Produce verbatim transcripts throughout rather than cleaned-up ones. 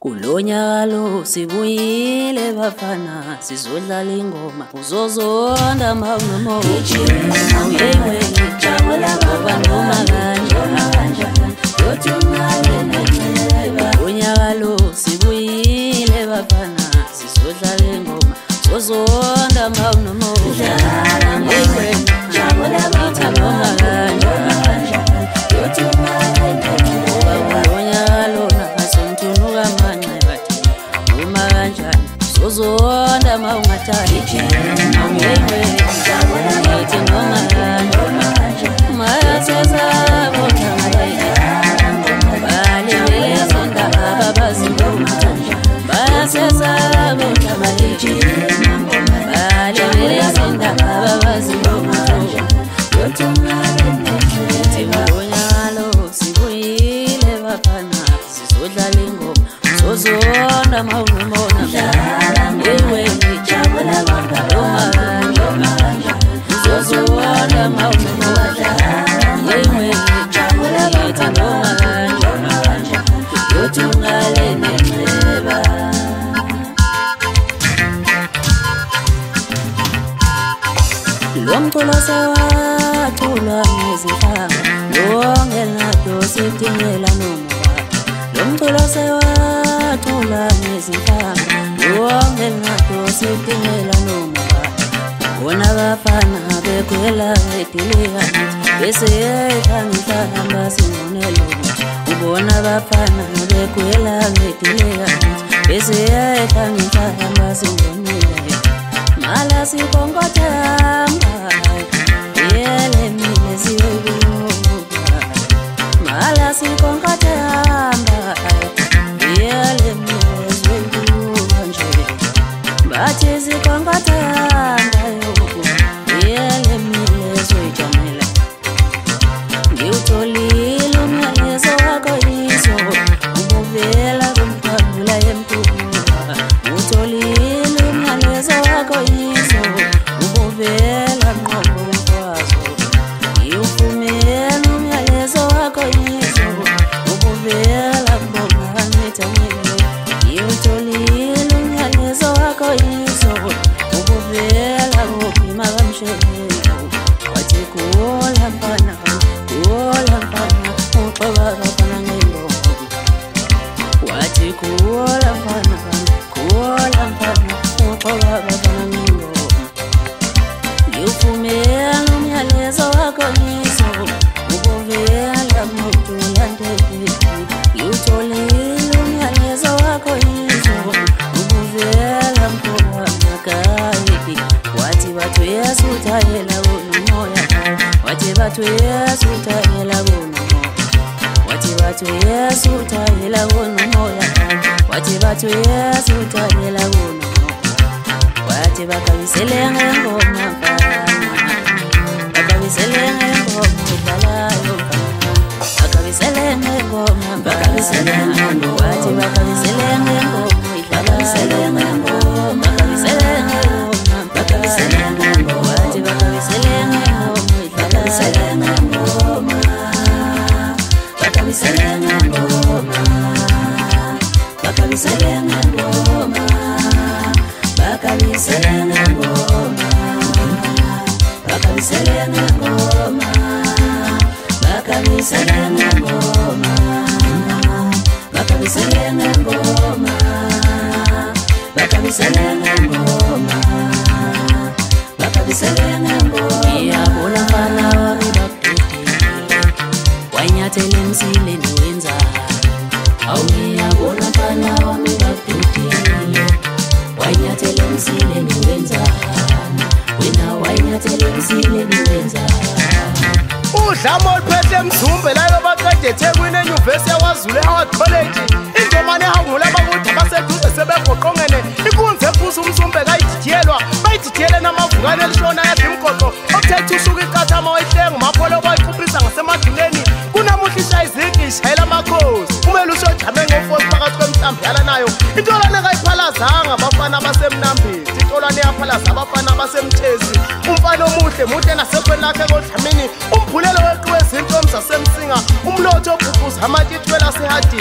Kulonyalo sibuyile bafana sizodlala ingoma uzozonda mawunomo awuyewe jabula baba noma kanje Kulonyalo sibuyile bafana sizodlala ingoma uzozonda mawunomo awuyewe jabula baba noma kanje Uzonda maungatani Awuyewe Ngithi ngomanje Maya seza Bota maya Bale wele sonda Babazi ngoma Maya seza Bota maya Bale wele sonda Babazi ngoma Ngithi ngonyalo Sibuyile bafana Sizodlala ingoma Uzonda maunumona Ewe jabula baba noma Uzozonda maunumona Ewe jabula baba noma Yotungale nemeba Lomculo sewacula ngezihanga Longelado sidingela nomoba Lomculo sewacula ngezihanga Longelado sidingela nomoba Bona bafana bekwela edilika Bese yehangihamba singonelo Ubona bafana bekwela edilika Bese yehangihamba singonelo Mala sikongotamba Yele mile siyobuka Mala sikongotamba Yele mile siyobuka nje Bathi sikongotamba Yele mile siyoyijamela Ngiwutholile umyalezo wakho yiso Ubuvela kumphambula yempuka Ngiwutholile umyalezo wakho yiso Ubuvela mqobo mkwazo Ngiwufumela umyalezo wakho yiso Ubuvela mbonga ngithanyele Ngiwutholile umyalezo wakho yiso Ubuvela ngophima kamshelo Wathi kuhola mfana kuhola mfana Uxoba bafana ngengoma Wathi kuhola mfana kuhola mfana Uxoba bafana ngengoma Ngiwufumela umyalezo wakho yiso Ubuvela ngokulandeli Ngiwutholile umyalezo wakho yiso Ubuvela mkhoba makayi Wathi bathu yesutayela unomoya Wathi bathu yesutayela unomoya Wathi bathu yesutayela unomoya Wathi bathu yesutayela unomoya Wathi bakabisele ngengoma mfana Bakabisele ngengoma udlalayo mfana Bakabisele ngengoma bakabisele ngengoma Wathi bakabisele ngengoma udlalayo ngengoma Bakabisele ngengoma bakabisele ngengoma Wathi bakabisele ngengoma udlalayo ngengoma Bakabisele ngengoma Bakabisele ngengoma Bakabisele ngengoma Bakabisele ngengoma Bakabisele ngengoma Bakabisele ngengoma Bakabisele ngengoma Bakabisele ngengoma Iyabona mfana wami bakudile Wanyathele emsile nowenza Awu ngiyabona mfana wami bakudile Wanyathele emsile nowenza Wena wanyathele emsile nowenza Udlamo oluphethe emzumbe layo baqede eThekwini eNyuvesi yaKwaZulu eHoward College Indomane ehangula abakuthi abaseduze sebegoqongene Inkunzi ephuza umzumbe kayididiyelwa bayididiyele namavukane elishona yathi imgoqo Okuthethe usuka iqathama wayihlenga umapholo wayiquphisa ngasemaduleni Kunamuhla ishaya izigi ishayela amakhosi Kumele usojame ngofosi phakathi kwemhlambi yala nayo Intolwane kayiphalazanga abafana abasemnambisi Intolwane yaphalaza abafana abasemthezi Umfana omuhle muhle nasekhweni lakhe kodlamini Umphulelo weqhu wezinto omzasemsinga Umlotho obhubhuza amatitwela sehadini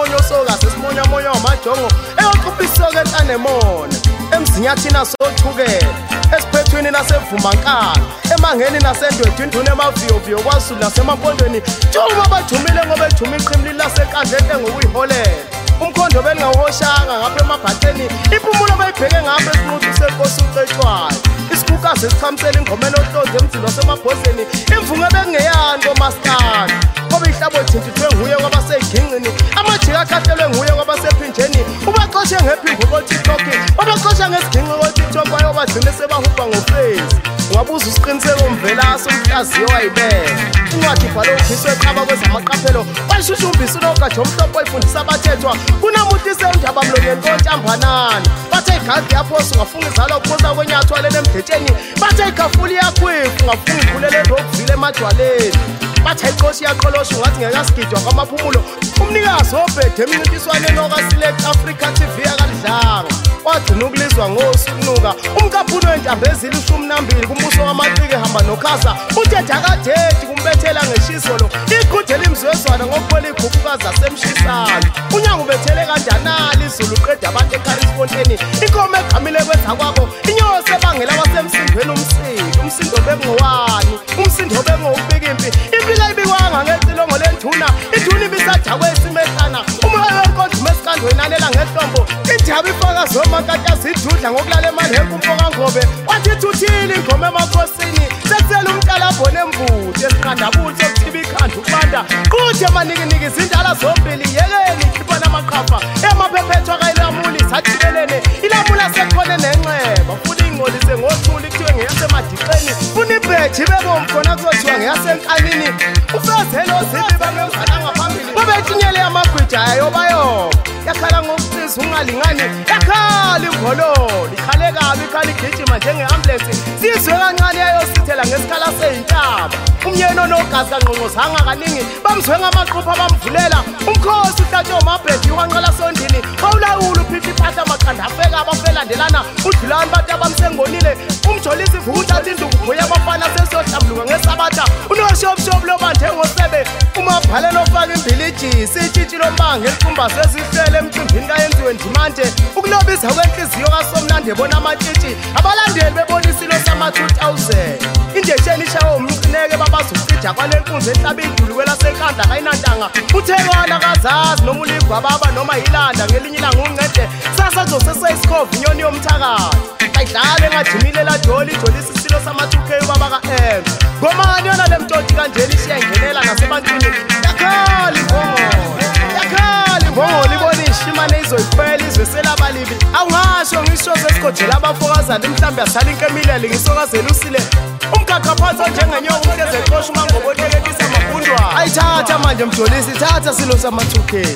simonyo soka sesimonyo moyo wamajongo eyoqupha isoka entanemona emzinyathina sothukela esiphethweni nasevumankala emangeni nasendwedini ndune emaviyoviyo kwaZulu nasemapondweni juma bajumile ngoba ejuma iqhimli lasekandlete ngokuyiholela umkhondo belingawuhoshanga ngapha emabhatheni impumulo bayibheke ngapha esinqudu senkosi ucetshwayo isikukazi esichamisela ingomelo ohlonze emzini wasemabhozeni imvunga bekungeyani komaskandi ngoba ihlabo ethintithwe nguye kwabaseyigingqini amajika akhahlelwe nguye kwabasephinjeni ubaxoshe ngephimbo koTikTok babaxosha ngesiginqi koTikTok bayobagcine sebahubha ngofesi ungabuza isiqiniseko umvelaso umhlaziyo wayibeka incwadi ibhalwe uKhiswe eqaba kwezamaqaphelo wayishushumbisa unogatsha omhlophe oyifundisa abathethwa kunamuntu isendaba mlonyeni kontambanana bathe igadi yaphosa ungafunga izalwa ukuphosa kwenyathwa lena emdetsheni bathe igafuli yakhwifu ungafunga ikhulele lokuvile emadwaleni bathe iqoshi yaqolosha ungathi ngekasigidwa kwamaphumulo umnikazi wobhede emncintiswaneni okaselect Africa T V akalidlanga wagcina ukulizwa ngosukunuka umkaphuni wentambezile ishumi nambili kumbuso wamacike hamba nokhasa uthetha kadethi kumbethela ngeshizolo iqhudela imzwezwana ngokuphela igubhukazi asemshisana unyango ubethele kanjanali izulu uqeda abantu eKarisponteni inkomo egqamile kwenza kwabo inyosi ebangela abasemsindweni umsindo umsindo bekungowani umsindo bengowubika impi impilo ayibikwanga ngecilongo lenduna induna ibisajha kwesimehana umoya wenkonzo mesikandweni anela ngehlombo indaba ifaka zomakatyazi idudla ngokulala emali hempumpho kangobe wathi thuthile ingoma emakhosini sekuthela umntalabho nembuthi esiqandabutho okuthiba ikhanda ukubanda quthe emanikiniki izindala zombili yekeni ikhipha namaqhafa emaphephetho akayilamuli sathibelene ilamula sekhone nenxeba futhi ingcolise ngothuli kuthiwe ngeyasemadiqeni funa ibhethi bebomkhona kuzothiwa ngeyasenkanini ufezelo zibi bangemzana ngaphambili babethinyele amabhida ayobayo yakhala ngokusiza ungalingani yakhala ingololo ikhale kabi ikhala igijima njenge-ambulensi sizwe kancane yayosithela ngesikhala seyintaba umyeni onogazi kanqonqozanga kaningi bamzwe ngamaqupha bamvulela umkhosi uhlatshwe umabhedi ukanqala sondini bawulawula uphipha iphatha amaqanda afeka abafelandelana udlulani bathi abamsengonile umjolisi ivuka uthatha induku buya abafana sesiyohlambuluka ngesabatha unoshobshobu lobanthe ngosebe umabhalelo ofaka imbilijisi itshitshi lombanga eliqumba sezihlele emcimbini kayenziwe ndimante ukulobisa kwenhliziyo kaSomnandi ebona amatshitshi abalandeli bebona isilo sama-two thousand indesheni ishawe umqineke babazukucija kwalenkunzi enhlaba idulu kwelasenkandla kayinantanga uthekwana kazazi noma uligwa baba noma yilanda ngelinye ilanga uncede sasa zoseseyisikhova inyoni yomthakazi ayidlale engadimile ladoli ijolisa isilo sama-two K ubaba ka-em ngomani yona le mtoti kanjeni ishiya ingenela nasebantwini yakhala imbongolo yakhala imbongolo ibona ishimane izoyiphela izwe selabalibi awungasho ngisho zesikhodela abafokazana mhlawumbe yasala inkemilele ngisokazela usile umgaqha phansi onjengenyoka umhlezexosha umangoboteketisa amabhundwana ayithatha manje mjolisi thatha silo sama-two K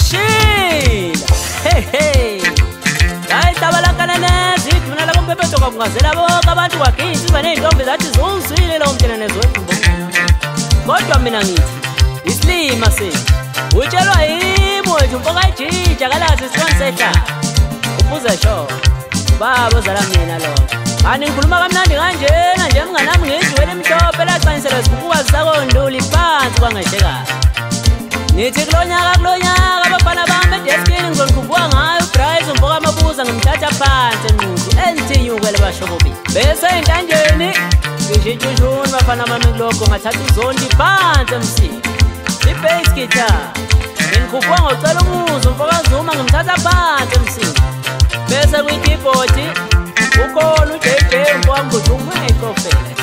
ashila hehe ayitabalakana neziduna labo mpephetho kwakungazela bonke abantu kwagisi iba ney'ntombi zathi ziwuzwile lowo mthenanezi wemfumbo kodwa mina ngithi isilima sethu utshelwa yimi wethu mpokajija kalazi isikwani sehlala ubuze sho baba ozala mina lokho kanti ngikhuluma kamnandi kanjena nje mnganami ngiyijiwele emhlophe laqaniselwa zibhukukazi sakonduli phansi kwangeshekazi nithi kulo nyaka kulo nyaka abafana bami edeskini ngizonikhuphuka ngayo uBryce umfoka amabuza ngimthatha phansi enqudu enithinyukele bashobobi bese enkanjeni ngishitshushuni bafana bami kulokho ngathatha uzondi phansi emsini i-bass guitar ngikhuphuka ngocela umuzi umfoka Zuma ngimthatha phansi emsini bese kwi-keyboard ukhona uJ J umfoka mbuthi umekofele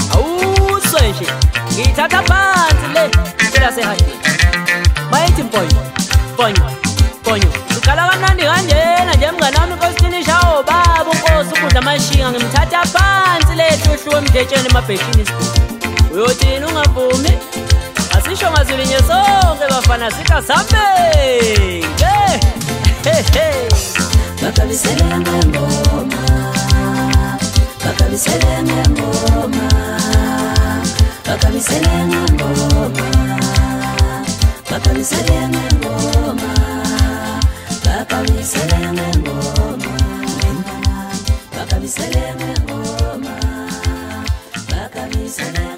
awuswe nje ngiyithatha phansi le icela sehadini bayithi mponyo mponyo mponyo uqala kamnandi kanjena nje mnganami nkosini shawo baba unkosi ukudla amashinga ngimthatha phansi lehluhlu emdletsheni emabheshini isikhulu uyothini ungavumi asisho ngazilinye sonke bafana sika sambe hehe bakabisele ngengoma bakabisele ngengoma bakabisele ngengoma bakabisele ngengoma bakabisele ngengoma bakabisele ngengoma bakabisele